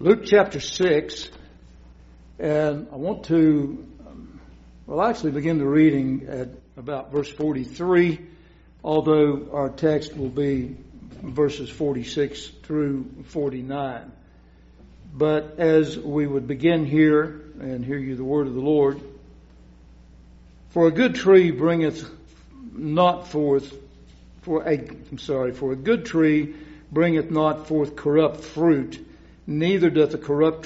Luke chapter 6, and I want to, actually begin the reading at about verse 43, although our text will be verses 46 through 49. But as we would begin here and hear you the word of the Lord, for a good tree bringeth not forth, for a good tree bringeth not forth corrupt fruit, neither doth a corrupt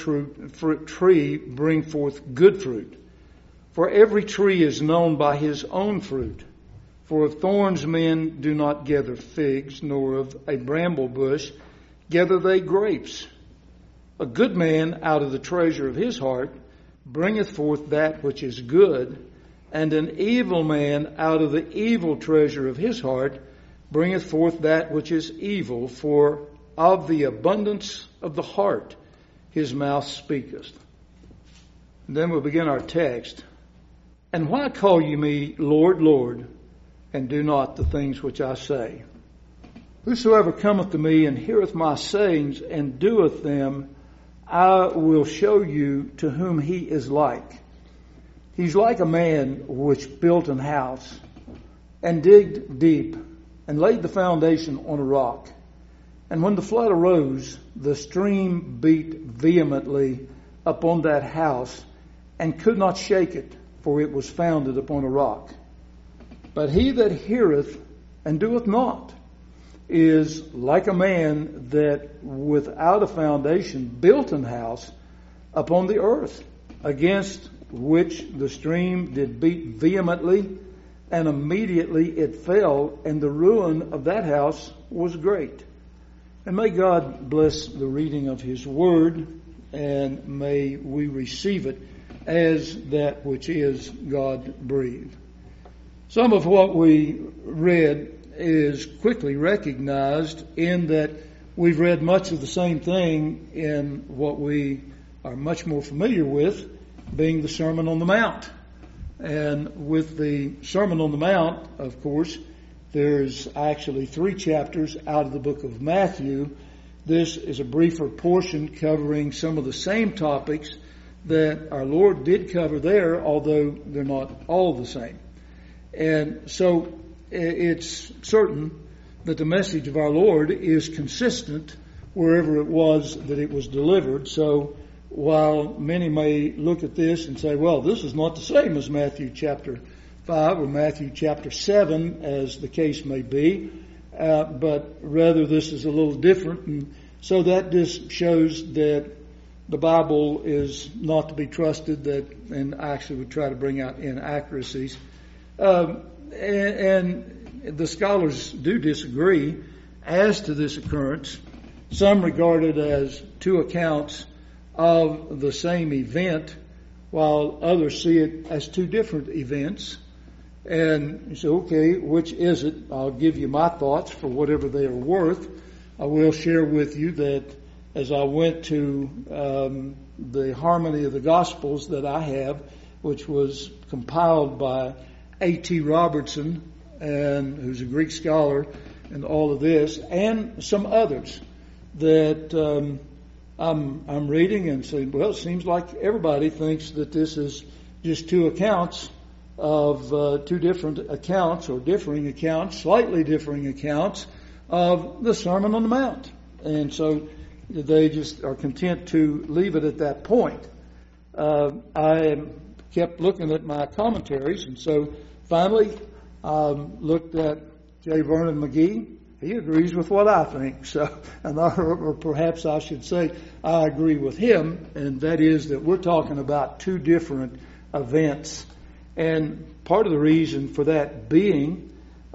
tree bring forth good fruit. For every tree is known by his own fruit. For of thorns men do not gather figs, nor of a bramble bush gather they grapes. A good man out of the treasure of his heart bringeth forth that which is good, and an evil man out of the evil treasure of his heart bringeth forth that which is evil, for of the abundance of the heart his mouth speaketh. And then we'll begin our text. And why call ye me Lord, Lord, and do not the things which I say? Whosoever cometh to me and heareth my sayings and doeth them, I will show you to whom he is like. He's like a man which built an house and digged deep and laid the foundation on a rock. And when the flood arose, the stream beat vehemently upon that house and could not shake it, for it was founded upon a rock. But he that heareth and doeth not is like a man that without a foundation built an house upon the earth, against which the stream did beat vehemently, and immediately it fell, and the ruin of that house was great. And may God bless the reading of His Word, and may we receive it as that which is God-breathed. Some of what we read is quickly recognized in that we've read much of the same thing in what we are much more familiar with, being the Sermon on the Mount. And with the Sermon on the Mount, of course, there's actually 3 chapters out of the book of Matthew. This is a briefer portion covering some of the same topics that our Lord did cover there, although they're not all the same. And so it's certain that the message of our Lord is consistent wherever it was that it was delivered. So while many may look at this and say, well, this is not the same as Matthew chapter 5 or Matthew chapter 7, as the case may be, but rather this is a little different. And so that just shows that the Bible is not to be trusted, and actually would try to bring out inaccuracies. And the scholars do disagree as to this occurrence. Some regard it as 2 accounts of the same event, while others see it as 2 different events. And you say, okay, which is it? I'll give you my thoughts for whatever they are worth. I will share with you that as I went to the Harmony of the Gospels that I have, which was compiled by A.T. Robertson, and who's a Greek scholar, and all of this, and some others that I'm reading and saying, well, it seems like everybody thinks that this is just 2 accounts of 2 different accounts, or differing accounts, slightly differing accounts of the Sermon on the Mount. And so they just are content to leave it at that point. I kept looking at my commentaries, and so finally looked at J. Vernon McGee. He agrees with what I think, or perhaps I should say I agree with him, and that is that we're talking about 2 different events. And part of the reason for that being,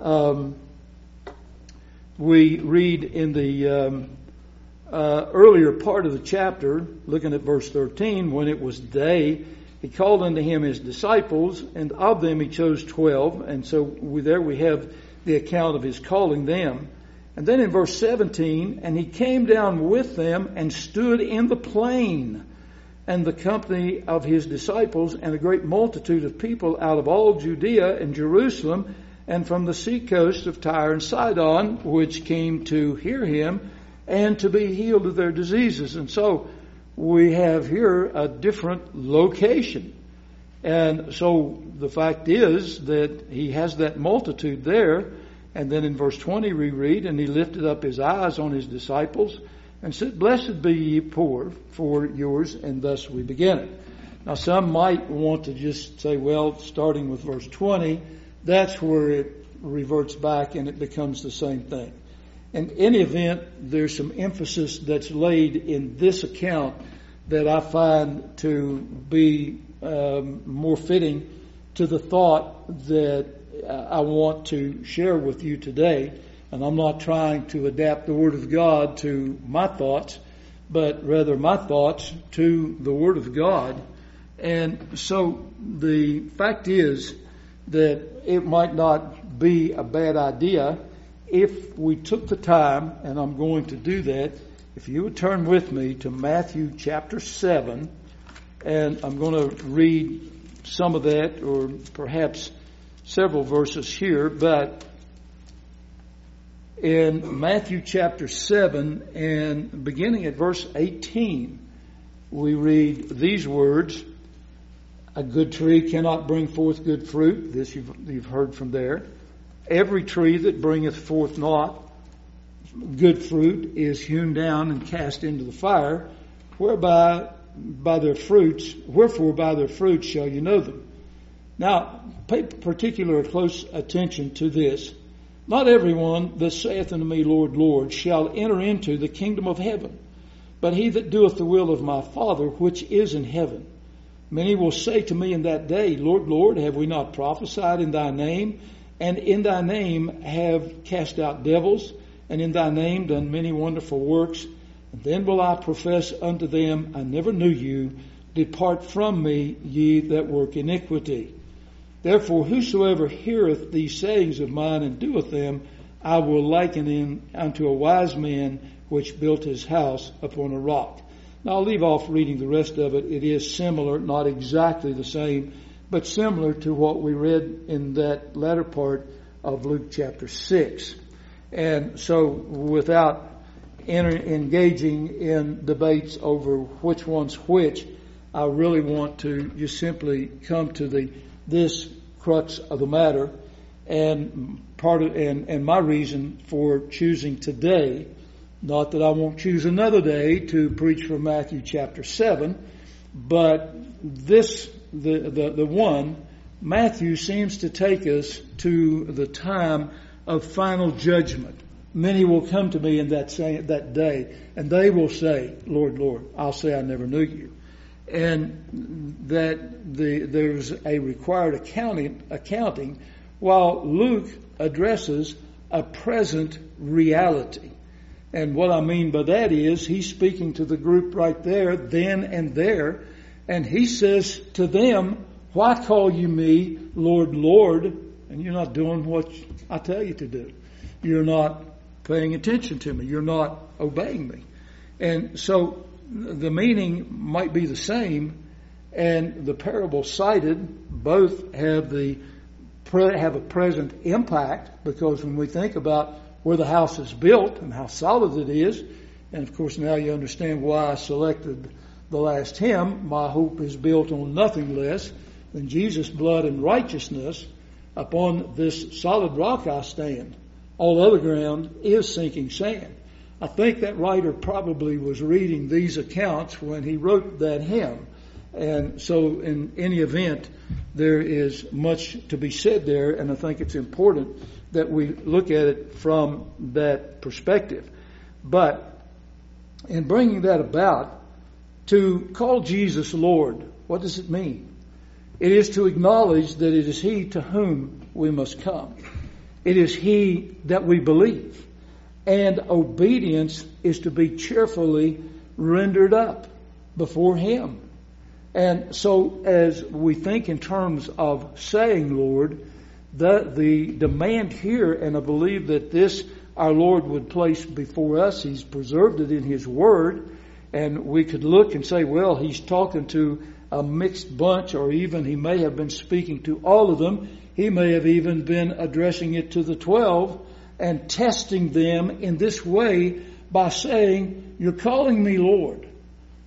we read in the earlier part of the chapter, looking at verse 13, when it was day, He called unto Him His disciples, and of them He chose 12. And so there we have the account of His calling them. And then in verse 17, and He came down with them and stood in the plain, and the company of His disciples and a great multitude of people out of all Judea and Jerusalem and from the sea coast of Tyre and Sidon, which came to hear Him and to be healed of their diseases. And so we have here a different location. And so the fact is that he has that multitude there. And then in verse 20 we read, and he lifted up his eyes on his disciples and said, Blessed be ye poor, for yours, and thus we begin it. Now some might want to just say, well, starting with verse 20, that's where it reverts back and it becomes the same thing. In any event, there's some emphasis that's laid in this account that I find to be more fitting to the thought that I want to share with you today. And I'm not trying to adapt the Word of God to my thoughts, but rather my thoughts to the Word of God. And so the fact is that it might not be a bad idea if we took the time, and I'm going to do that, if you would turn with me to Matthew chapter 7, and I'm going to read some of that, or perhaps several verses here, but in Matthew chapter 7, and beginning at verse 18, we read these words, A good tree cannot bring forth good fruit. This you've heard from there. Every tree that bringeth forth not good fruit is hewn down and cast into the fire, wherefore by their fruits shall you know them. Now, pay particular close attention to this. Not everyone that saith unto me, Lord, Lord, shall enter into the kingdom of heaven, but he that doeth the will of my Father which is in heaven. Many will say to me in that day, Lord, Lord, have we not prophesied in thy name? And in thy name have cast out devils, and in thy name done many wonderful works. And then will I profess unto them, I never knew you. Depart from me, ye that work iniquity. Therefore, whosoever heareth these sayings of mine and doeth them, I will liken him unto a wise man which built his house upon a rock. Now I'll leave off reading the rest of it. It is similar, not exactly the same, but similar to what we read in that latter part of Luke chapter 6. And so without engaging in debates over which one's which, I really want to just simply come to this crux of the matter, and and my reason for choosing today, not that I won't choose another day to preach from Matthew chapter 7, but the one, Matthew seems to take us to the time of final judgment. Many will come to me in that day, and they will say, Lord, Lord. I'll say, I never knew you. And that there's a required accounting, while Luke addresses a present reality. And what I mean by that is he's speaking to the group right there, then and there, and he says to them, why call you me Lord, Lord, and you're not doing what I tell you to do? You're not paying attention to me. You're not obeying me. And so the meaning might be the same, and the parable cited both have a present impact, because when we think about where the house is built and how solid it is, and of course now you understand why I selected the last hymn, my hope is built on nothing less than Jesus' blood and righteousness. Upon this solid rock I stand. All other ground is sinking sand. I think that writer probably was reading these accounts when he wrote that hymn. And so in any event, there is much to be said there, and I think it's important that we look at it from that perspective. But in bringing that about, to call Jesus Lord, what does it mean? It is to acknowledge that it is He to whom we must come. It is He that we believe. And obedience is to be cheerfully rendered up before Him. And so as we think in terms of saying Lord, the demand here, and I believe that this our Lord would place before us, He's preserved it in His Word, and we could look and say, well, He's talking to a mixed bunch, or even He may have been speaking to all of them. He may have even been addressing it to the 12 and testing them in this way by saying, you're calling me Lord.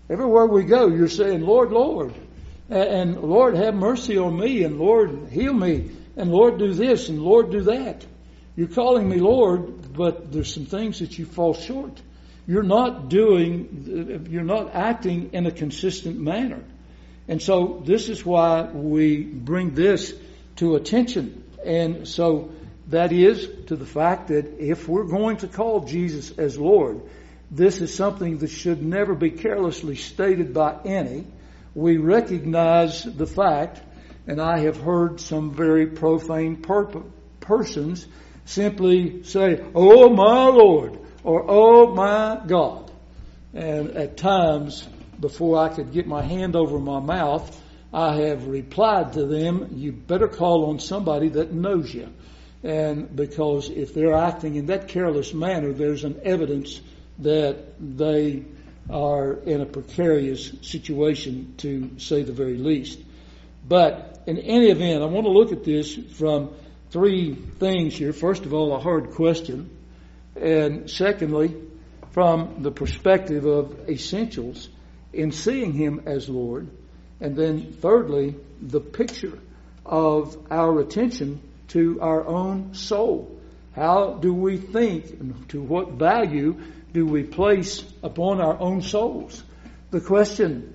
Everywhere we go, you're saying, Lord, Lord. And Lord, have mercy on me. And Lord, heal me. And Lord, do this. And Lord, do that. You're calling me Lord, but there's some things that you fall short. You're not acting in a consistent manner. And so this is why we bring this to attention. And so that is to the fact that if we're going to call Jesus as Lord, this is something that should never be carelessly stated by any. We recognize the fact, and I have heard some very profane persons simply say, "Oh my Lord," or "Oh my God." And at times, before I could get my hand over my mouth, I have replied to them, "You better call on somebody that knows you." And because if they're acting in that careless manner, there's an evidence that they are in a precarious situation, to say the very least. But in any event, I want to look at this from three things here. First of all, a hard question. And secondly, from the perspective of essentials in seeing Him as Lord. And then thirdly, the picture of our attention to our own soul. How do we think, and to what value do we place upon our own souls? The question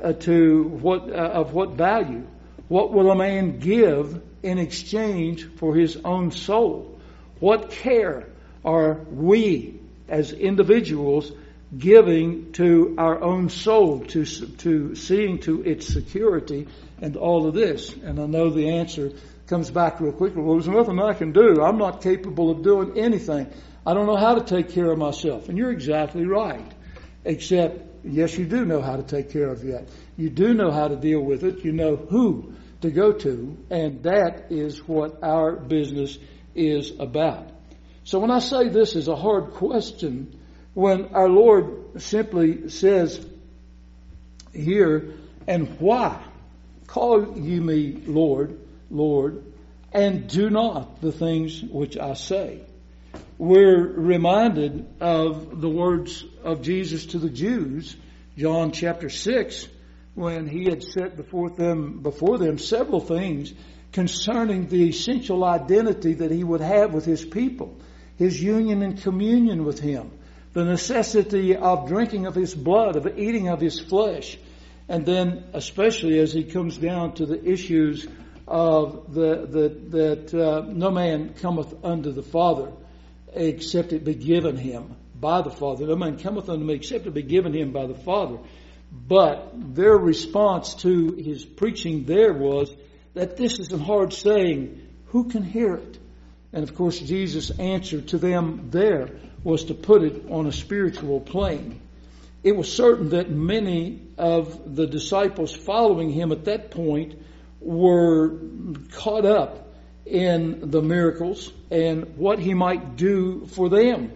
of what value? What will a man give in exchange for his own soul? What care are we as individuals giving to our own soul, to seeing to its security and all of this? And I know the answer comes back real quickly. Well, there's nothing I can do. I'm not capable of doing anything. I don't know how to take care of myself. And you're exactly right. Except, yes, you do know how to take care of that. You do know how to deal with it. You know who to go to. And that is what our business is about. So when I say this is a hard question, when our Lord simply says here, "And why call ye me Lord, Lord, and do not the things which I say?" We're reminded of the words of Jesus to the Jews, John chapter 6, when He had set before them several things concerning the essential identity that He would have with His people, His union and communion with Him, the necessity of drinking of His blood, of eating of His flesh, and then especially as He comes down to the issues of that no man cometh unto the Father except it be given him by the Father. No man cometh unto me except it be given him by the Father. But their response to His preaching there was that this is a hard saying. Who can hear it? And of course Jesus' answer to them there was to put it on a spiritual plane. It was certain that many of the disciples following Him at that point were caught up in the miracles and what He might do for them.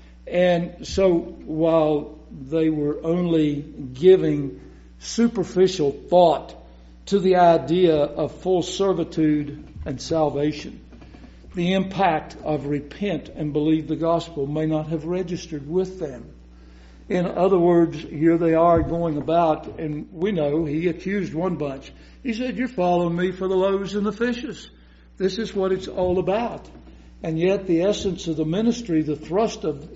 And so while they were only giving superficial thought to the idea of full servitude and salvation, the impact of repent and believe the gospel may not have registered with them. In other words, here they are going about, and we know He accused one bunch. He said, "You're following me for the loaves and the fishes. This is what it's all about." And yet the essence of the ministry, the thrust of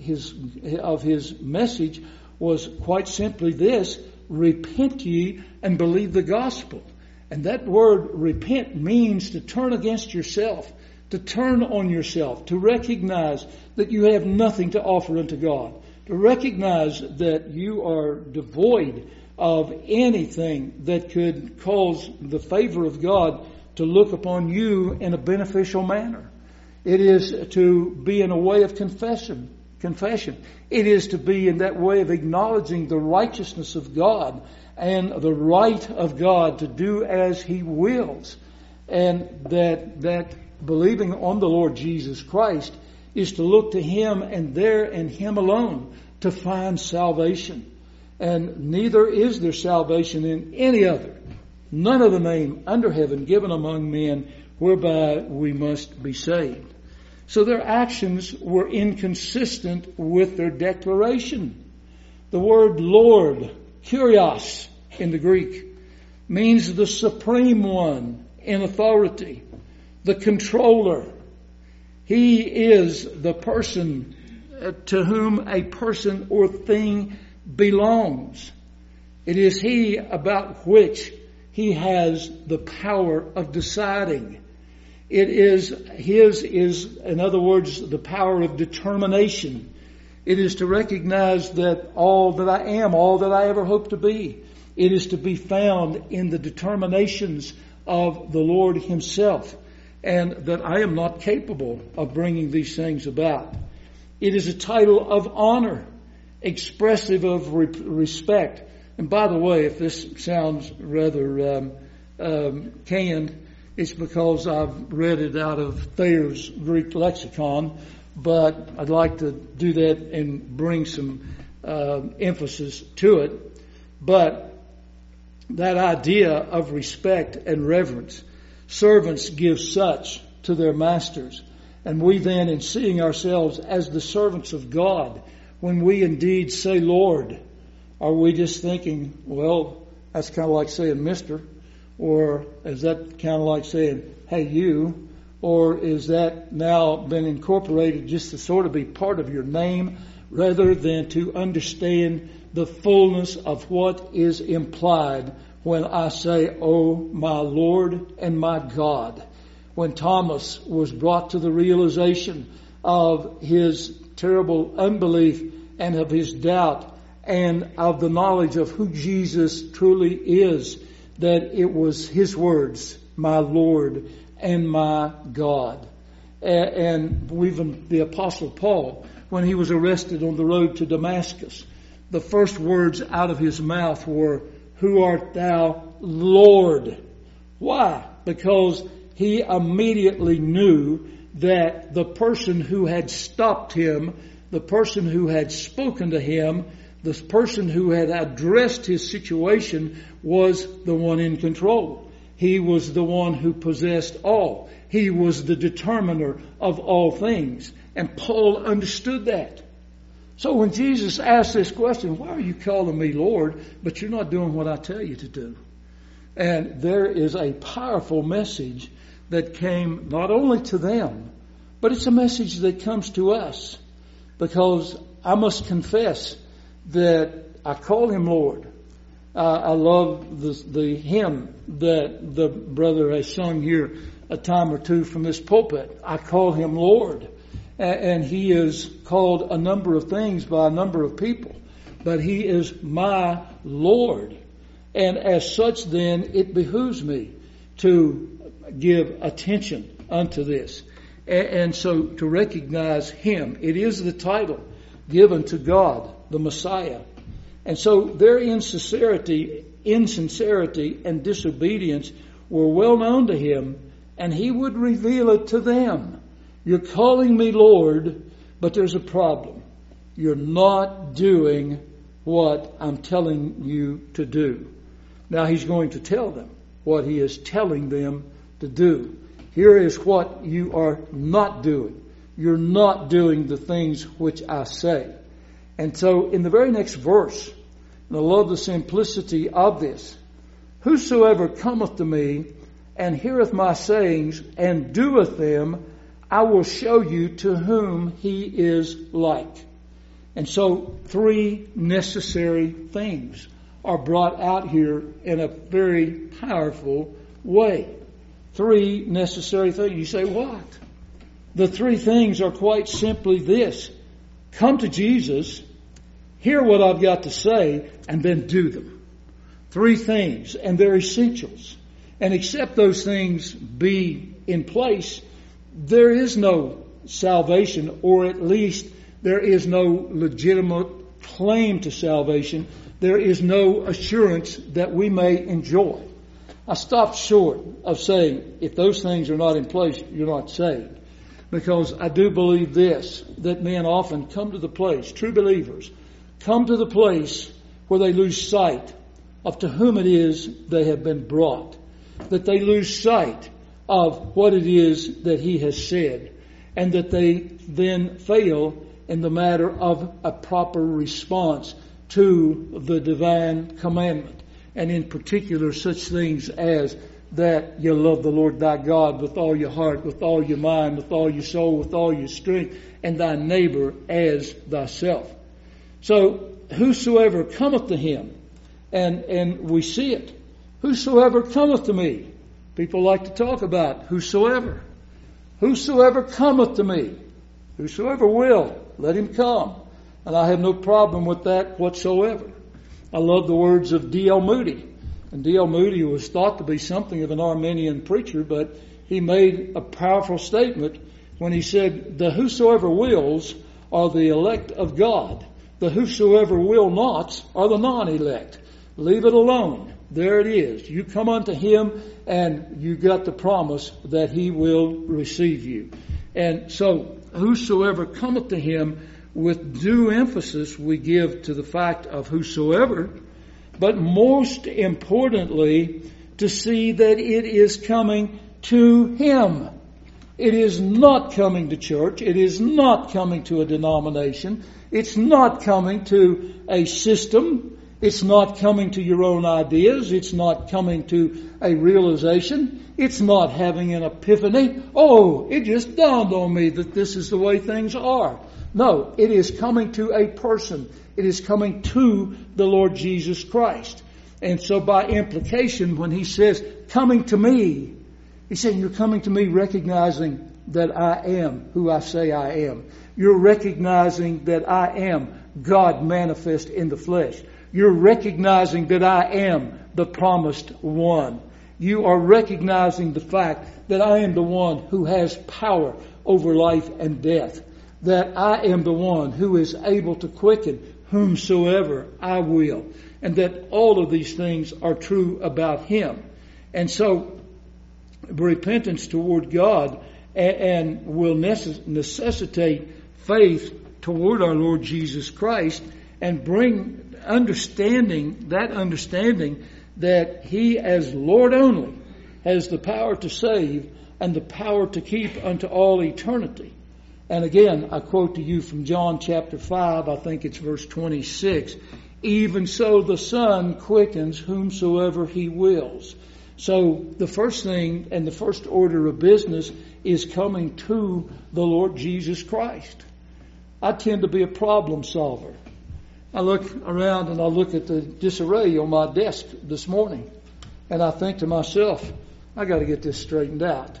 his message was quite simply this: repent ye and believe the gospel. And that word repent means to turn against yourself, to turn on yourself, to recognize that you have nothing to offer unto God, to recognize that you are devoid of anything that could cause the favor of God to look upon you in a beneficial manner. It is to be in a way of confession. It is to be in that way of acknowledging the righteousness of God and the right of God to do as He wills. And that believing on the Lord Jesus Christ is to look to Him and there and Him alone to find salvation. And neither is there salvation in any other, none other name under heaven given among men whereby we must be saved. So their actions were inconsistent with their declaration. The word Lord Kyrios in the Greek, means the supreme one in authority, the controller. He is the person to whom a person or thing belongs. It is He about which He has the power of deciding. His is, in other words, the power of determination. It is to recognize that all that I am, all that I ever hope to be, it is to be found in the determinations of the Lord Himself, and that I am not capable of bringing these things about. It is a title of honor, expressive of respect. And by the way, if this sounds rather canned, it's because I've read it out of Thayer's Greek lexicon, but I'd like to do that and bring some emphasis to it. But that idea of respect and reverence, servants give such to their masters. And we then, in seeing ourselves as the servants of God, when we indeed say Lord, are we just thinking, well, that's kind of like saying Mister? Or is that kind of like saying, hey, you? Or is that now been incorporated just to sort of be part of your name rather than to understand the fullness of what is implied when I say, oh, my Lord and my God? When Thomas was brought to the realization of his terrible unbelief and of his doubt and of the knowledge of who Jesus truly is, that it was his words, my Lord and my God. And even the Apostle Paul, when he was arrested on the road to Damascus, the first words out of his mouth were, who art thou, Lord? Why? Because he immediately knew that the person who had stopped him, the person who had spoken to him, the person who had addressed his situation was the one in control. He was the one who possessed all. He was the determiner of all things. And Paul understood that. So when Jesus asked this question, why are you calling me Lord, but you're not doing what I tell you to do? And there is a powerful message that came not only to them, but it's a message that comes to us. Because I must confess that I call Him Lord. I love the hymn that the brother has sung here a time or two from this pulpit. I call Him Lord. And He is called a number of things by a number of people. But He is my Lord. And as such then, it behooves me to give attention unto this. And so to recognize Him. It is the title given to God, the Messiah. And so their insincerity and disobedience were well known to Him, and He would reveal it to them. You're calling me Lord, but there's a problem. You're not doing what I'm telling you to do. Now He's going to tell them what He is telling them to do. Here is what you are not doing. You're not doing the things which I say. And so in the very next verse, and I love the simplicity of this, whosoever cometh to me and heareth my sayings and doeth them, I will show you to whom he is like. And so 3 necessary things are brought out here in a very powerful way. 3 necessary things. You say, what? The 3 things are quite simply this. Come to Jesus, hear what I've got to say, and then do them. 3 things, and they're essentials. And except those things be in place, there is no salvation, or at least there is no legitimate claim to salvation. There is no assurance that we may enjoy. I stopped short of saying, if those things are not in place, you're not saved. Because I do believe this, that men often come to the place, true believers, come to the place where they lose sight of to whom it is they have been brought. That they lose sight of what it is that He has said. And that they then fail in the matter of a proper response to the divine commandment. And in particular, such things as that you love the Lord thy God with all your heart, with all your mind, with all your soul, with all your strength, and thy neighbor as thyself. So, whosoever cometh to him, and we see it, whosoever cometh to me. People like to talk about whosoever. Whosoever cometh to me, whosoever will, let him come. And I have no problem with that whatsoever. I love the words of D.L. Moody. And D.L. Moody was thought to be something of an Arminian preacher, but he made a powerful statement when he said, the whosoever wills are the elect of God. The whosoever will nots are the non-elect. Leave it alone. There it is. You come unto him and you got the promise that he will receive you. And so, whosoever cometh to him, with due emphasis we give to the fact of whosoever, but most importantly, to see that it is coming to him. It is not coming to church. It is not coming to a denomination. It's not coming to a system. It's not coming to your own ideas. It's not coming to a realization. It's not having an epiphany. Oh, it just dawned on me that this is the way things are. No, it is coming to a person. It is coming to the Lord Jesus Christ. And so by implication, when he says, coming to me, he's saying you're coming to me recognizing that I am who I say I am. You're recognizing that I am God manifest in the flesh. You're recognizing that I am the promised one. You are recognizing the fact that I am the one who has power over life and death. That I am the one who is able to quicken whomsoever I will. And that all of these things are true about him. And so, repentance toward God and will necessitate faith toward our Lord Jesus Christ and bring understanding that he as Lord only has the power to save and the power to keep unto all eternity. And again, I quote to you from John chapter 5, I think it's verse 26. Even so the Son quickens whomsoever he wills. So the first thing and the first order of business is coming to the Lord Jesus Christ. I tend to be a problem solver. I look around and I look at the disarray on my desk this morning, and I think to myself, I got to get this straightened out.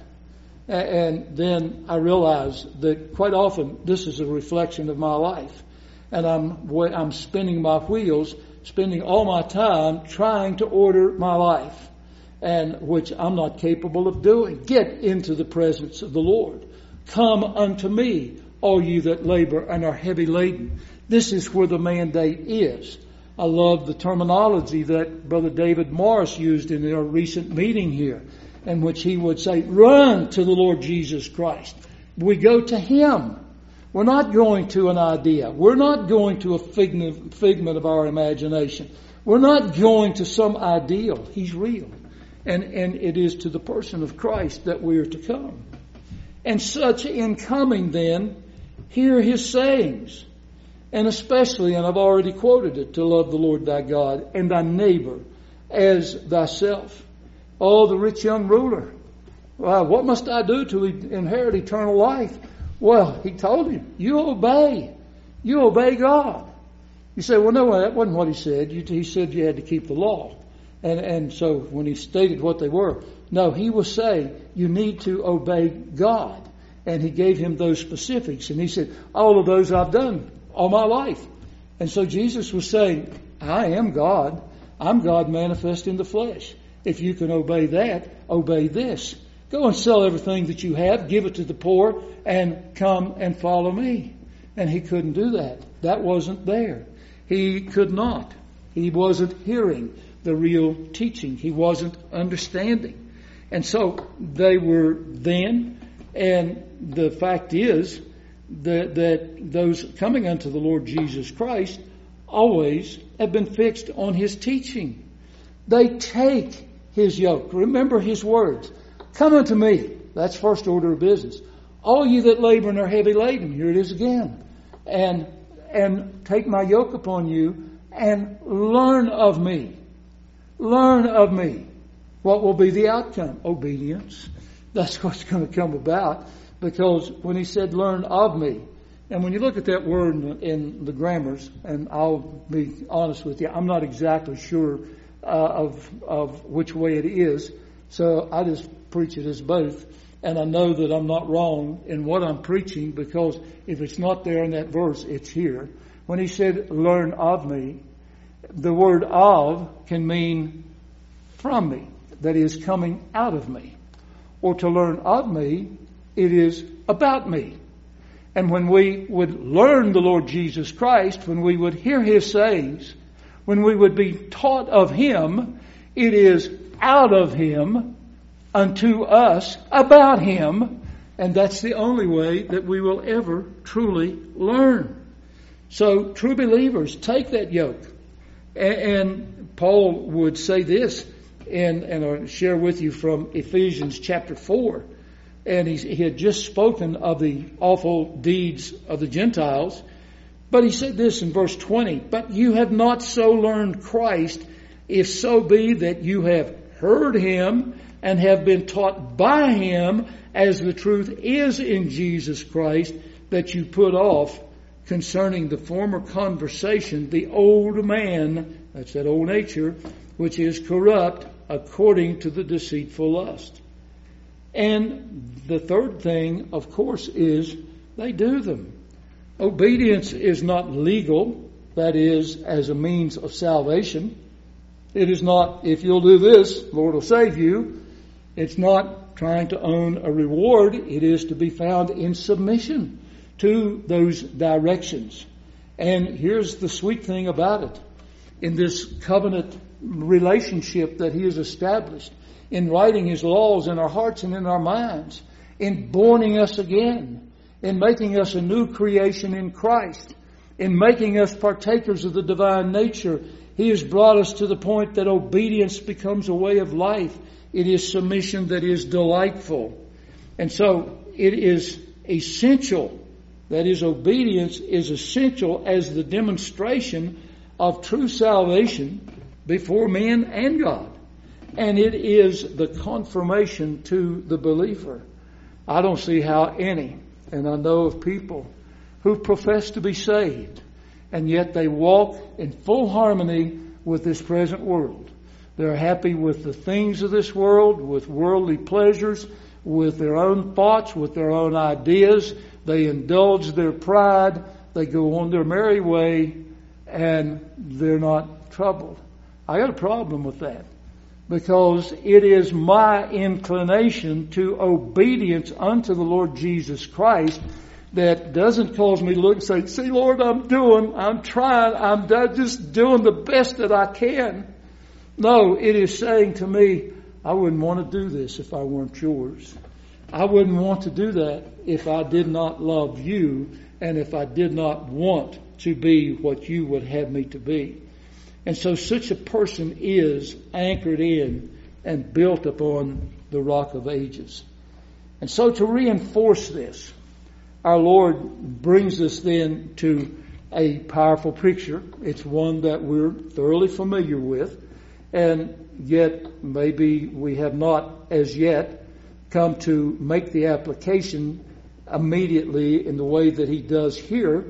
And then I realize that quite often this is a reflection of my life. And I'm spinning my wheels, spending all my time trying to order my life, and which I'm not capable of doing. Get into the presence of the Lord. Come unto me, all you that labor and are heavy laden. This is where the mandate is. I love the terminology that Brother David Morris used in our recent meeting here, in which he would say, run to the Lord Jesus Christ. We go to him. We're not going to an idea. We're not going to a figment of our imagination. We're not going to some ideal. He's real. And it is to the person of Christ that we are to come. And such in coming then, hear his sayings. And especially, and I've already quoted it, to love the Lord thy God and thy neighbor as thyself. Oh, the rich young ruler. Well, what must I do to inherit eternal life? Well, he told him, you obey. You obey God. You say, well, no, that wasn't what he said. He said you had to keep the law. And so when he stated what they were, no, he was saying you need to obey God. And he gave him those specifics. And he said, all of those I've done all my life. And so Jesus was saying, I am God. I'm God manifest in the flesh. If you can obey that, obey this. Go and sell everything that you have, give it to the poor, and come and follow me. And he couldn't do that. That wasn't there. He could not. He wasn't hearing the real teaching. He wasn't understanding. And so they were then, and the fact is that those coming unto the Lord Jesus Christ always have been fixed on his teaching. They take his yoke. Remember his words. Come unto me. That's first order of business. All you that labor and are heavy laden. Here it is again. And take my yoke upon you and learn of me. Learn of me. What will be the outcome? Obedience. That's what's going to come about. Because when he said, learn of me, and when you look at that word in the grammars, and I'll be honest with you, I'm not exactly sure of which way it is. So I just preach it as both. And I know that I'm not wrong in what I'm preaching, because if it's not there in that verse, it's here. When he said, learn of me, the word of can mean from me, that is coming out of me. Or to learn of me, it is about me. And when we would learn the Lord Jesus Christ, when we would hear His sayings, when we would be taught of Him, it is out of Him unto us, about Him, and that's the only way that we will ever truly learn. So, true believers, take that yoke. And Paul would say this, and I'll share with you from Ephesians chapter 4. And he had just spoken of the awful deeds of the Gentiles. But he said this in verse 20, but you have not so learned Christ, if so be that you have heard Him and have been taught by Him, as the truth is in Jesus Christ, that you put off concerning the former conversation the old man, that's that old nature, which is corrupt according to the deceitful lust. And the third thing, of course, is they do them. Obedience is not legal, that is, as a means of salvation. It is not, if you'll do this, Lord will save you. It's not trying to own a reward. It is to be found in submission to those directions. And here's the sweet thing about it. In this covenant relationship that He has established, in writing His laws in our hearts and in our minds, in borning us again, in making us a new creation in Christ, in making us partakers of the divine nature, He has brought us to the point that obedience becomes a way of life. It is submission that is delightful. And so it is essential, that is, obedience is essential as the demonstration of true salvation before men and God. And it is the confirmation to the believer. I don't see how any, and I know of people who profess to be saved, and yet they walk in full harmony with this present world. They're happy with the things of this world, with worldly pleasures, with their own thoughts, with their own ideas. They indulge their pride. They go on their merry way, and they're not troubled. I got a problem with that, because it is my inclination to obedience unto the Lord Jesus Christ that doesn't cause me to look and say, see, Lord, I'm trying, I'm just doing the best that I can. No, it is saying to me, I wouldn't want to do this if I weren't yours. I wouldn't want to do that if I did not love you and if I did not want to be what you would have me to be. And so such a person is anchored in and built upon the rock of ages. And so to reinforce this, our Lord brings us then to a powerful picture. It's one that we're thoroughly familiar with, and yet maybe we have not as yet come to make the application immediately in the way that He does here.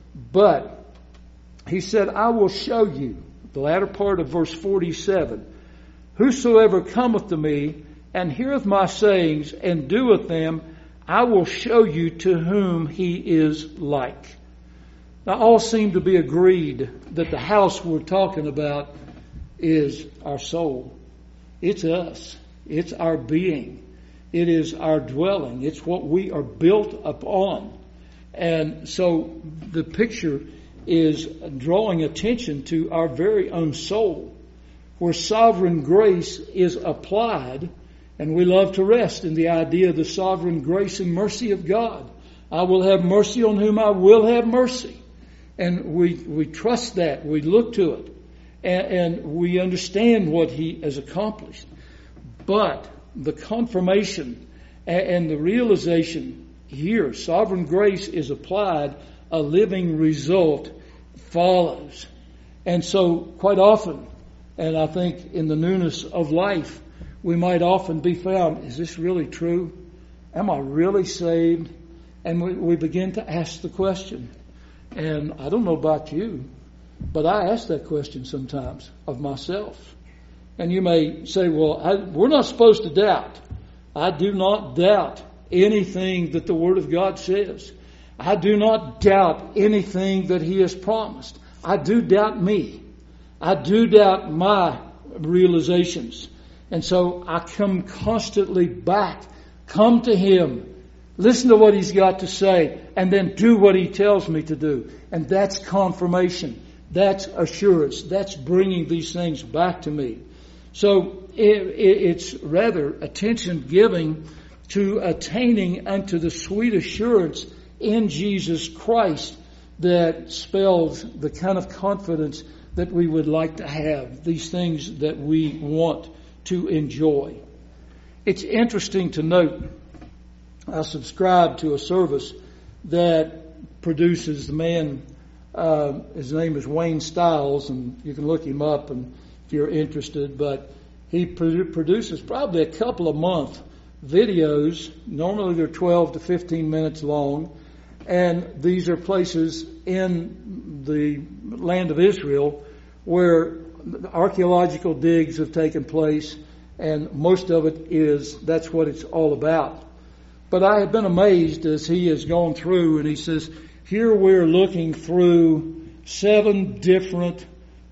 But He said, I will show you, the latter part of verse 47, whosoever cometh to me and heareth my sayings and doeth them, I will show you to whom he is like. Now all seem to be agreed that the house we're talking about is our soul. It's us. It's our being. It is our dwelling. It's what we are built upon. And so the picture is drawing attention to our very own soul, where sovereign grace is applied. And we love to rest in the idea of the sovereign grace and mercy of God. I will have mercy on whom I will have mercy. And we trust that. We look to it. And we understand what He has accomplished. But the confirmation and the realization here, sovereign grace is applied, a living result follows. And so quite often, and I think in the newness of life, we might often be found, is this really true? Am I really saved? And we begin to ask the question. And I don't know about you, but I ask that question sometimes of myself. And you may say, well, we're not supposed to doubt. I do not doubt anything that the Word of God says. I do not doubt anything that He has promised. I do doubt me. I do doubt my realizations. And so I come constantly back. Come to Him. Listen to what He's got to say. And then do what He tells me to do. And that's confirmation. That's assurance. That's bringing these things back to me. So it's rather attention giving to attaining unto the sweet assurance in Jesus Christ that spells the kind of confidence that we would like to have, these things that we want to enjoy. It's interesting to note, I subscribe to a service that produces the man, his name is Wayne Stiles, and you can look him up and if you're interested, but he produces probably a couple of month videos. Normally they're 12 to 15 minutes long, and these are places in the land of Israel where archaeological digs have taken place, and most of it that's what it's all about. But I have been amazed as he has gone through, and he says, here we're looking through 7 different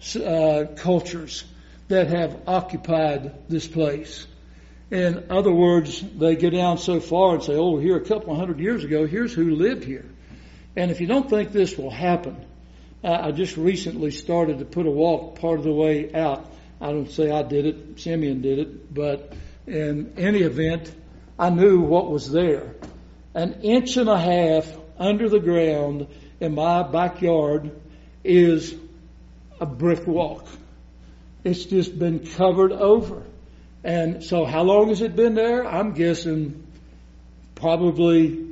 cultures that have occupied this place. In other words, they go down so far and say, oh, here a couple of 100 years ago, here's who lived here. And if you don't think this will happen, I just recently started to put a walk part of the way out. I don't say I did it, Simeon did it, but in any event, I knew what was there. 1.5 inches under the ground in my backyard is a brick walk. It's just been covered over. And so how long has it been there? I'm guessing probably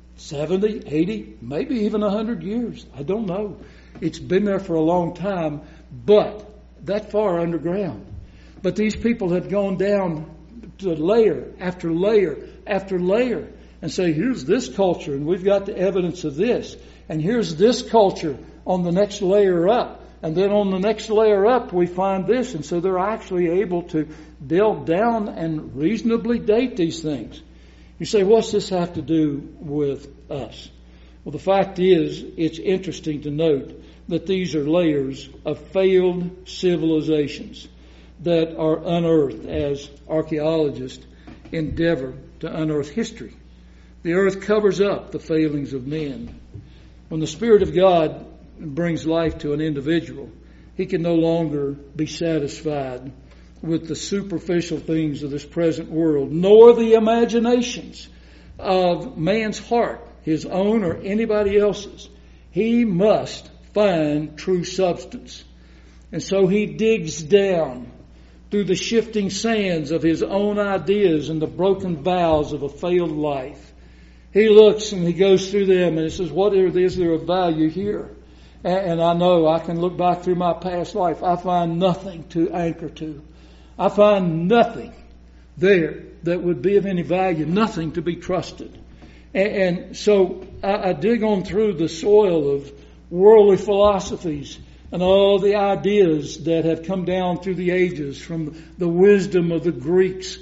70, 80, maybe even 100 years. I don't know. It's been there for a long time, but that far underground. But these people have gone down to layer after layer after layer and say, here's this culture, and we've got the evidence of this. And here's this culture on the next layer up. And then on the next layer up, we find this. And so they're actually able to delve down and reasonably date these things. You say, what's this have to do with us? Well, the fact is, it's interesting to note that these are layers of failed civilizations that are unearthed as archaeologists endeavor to unearth history. The earth covers up the failings of men. When the Spirit of God brings life to an individual, he can no longer be satisfied with the superficial things of this present world, nor the imaginations of man's heart, his own or anybody else's. He must find true substance. And so he digs down through the shifting sands of his own ideas and the broken boughs of a failed life. He looks and he goes through them and he says, what is there of value here? And I know I can look back through my past life. I find nothing to anchor to. I find nothing there that would be of any value, nothing to be trusted. And so I dig on through the soil of worldly philosophies and all the ideas that have come down through the ages, from the wisdom of the Greeks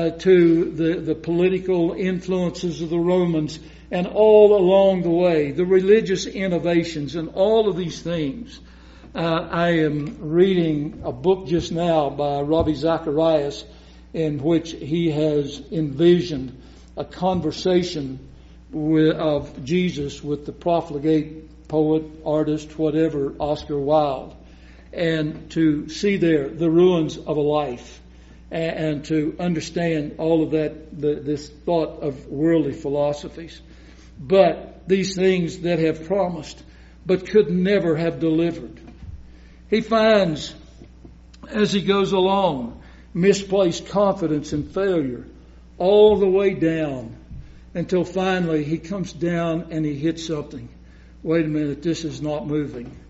to the political influences of the Romans, and all along the way, the religious innovations and all of these things. I am reading a book just now by Ravi Zacharias in which he has envisioned a conversation of Jesus with the profligate poet, artist, whatever, Oscar Wilde, and to see there the ruins of a life, and to understand all of that, this thought of worldly philosophies. But these things that have promised, but could never have delivered. He finds, as he goes along, misplaced confidence and failure all the way down until finally he comes down and he hits something. Wait a minute, this is not moving.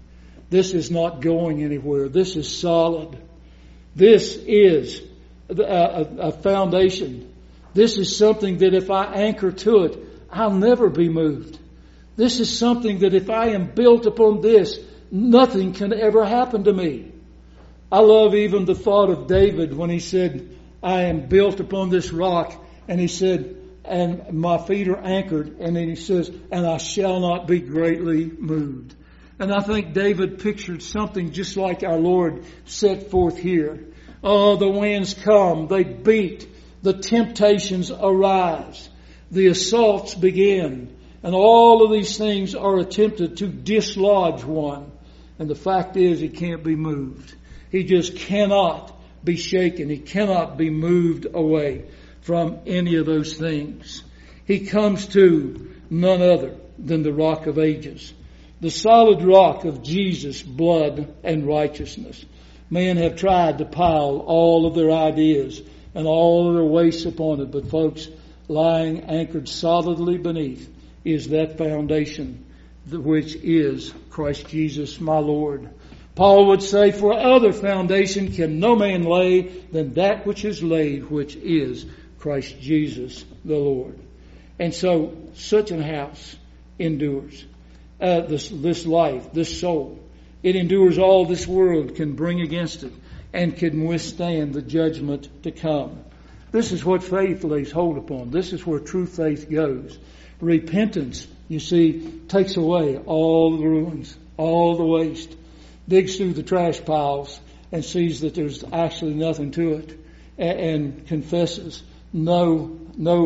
This is not going anywhere. This is solid. This is a foundation. This is something that if I anchor to it, I'll never be moved. This is something that if I am built upon this, nothing can ever happen to me. I love even the thought of David when he said, I am built upon this rock. And he said, and my feet are anchored. And then he says, and I shall not be greatly moved. And I think David pictured something just like our Lord set forth here. Oh, the winds come, they beat, the temptations arise, the assaults begin, and all of these things are attempted to dislodge one. And the fact is, he can't be moved. He just cannot be shaken. He cannot be moved away from any of those things. He comes to none other than the Rock of Ages, the solid rock of Jesus' blood and righteousness. Men have tried to pile all of their ideas and all of their weights upon it. But folks, lying anchored solidly beneath is that foundation, which is Christ Jesus my Lord. Paul would say, for other foundation can no man lay than that which is laid, which is Christ Jesus the Lord. And so such a house endures. This life, this soul, it endures all this world can bring against it and can withstand the judgment to come. This is what faith lays hold upon. This is where true faith goes. Repentance, you see, takes away all the ruins, all the waste, digs through the trash piles and sees that there's actually nothing to it, and confesses no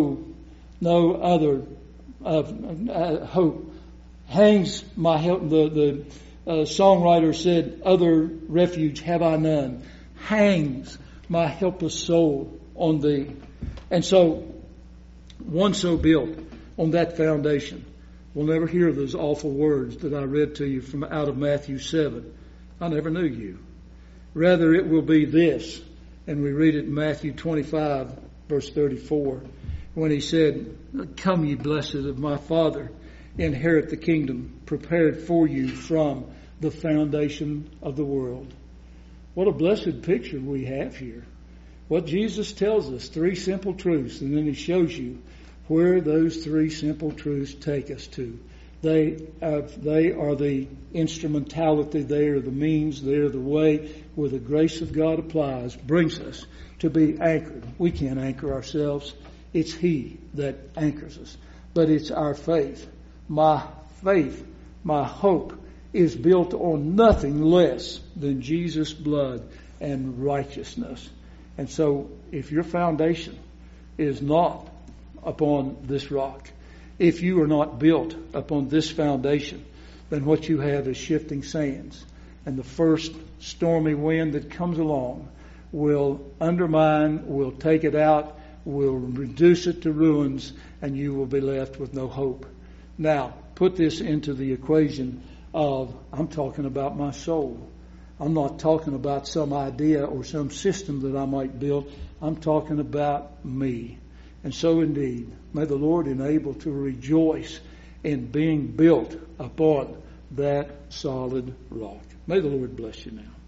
other hope. Hangs my help. The songwriter said, other refuge have I none. Hangs my helpless soul on thee. And so, one so built on that foundation will never hear those awful words that I read to you from out of Matthew 7. I never knew you. Rather, it will be this. And we read it in Matthew 25, verse 34, when he said, come ye blessed of my Father, inherit the kingdom prepared for you from the foundation of the world. What a blessed picture we have here. What Jesus tells us, 3 simple truths, and then he shows you where those 3 simple truths take us to. They are the instrumentality, they are the means, they are the way where the grace of God applies, brings us to be anchored. We can't anchor ourselves. It's He that anchors us. But it's our faith. My faith, my hope is built on nothing less than Jesus' blood and righteousness. And so if your foundation is not upon this rock, if you are not built upon this foundation, then what you have is shifting sands. And the first stormy wind that comes along will undermine, will take it out, will reduce it to ruins, and you will be left with no hope. Now, put this into the equation of, I'm talking about my soul. I'm not talking about some idea or some system that I might build. I'm talking about me. And so indeed, may the Lord enable to rejoice in being built upon that solid rock. May the Lord bless you now.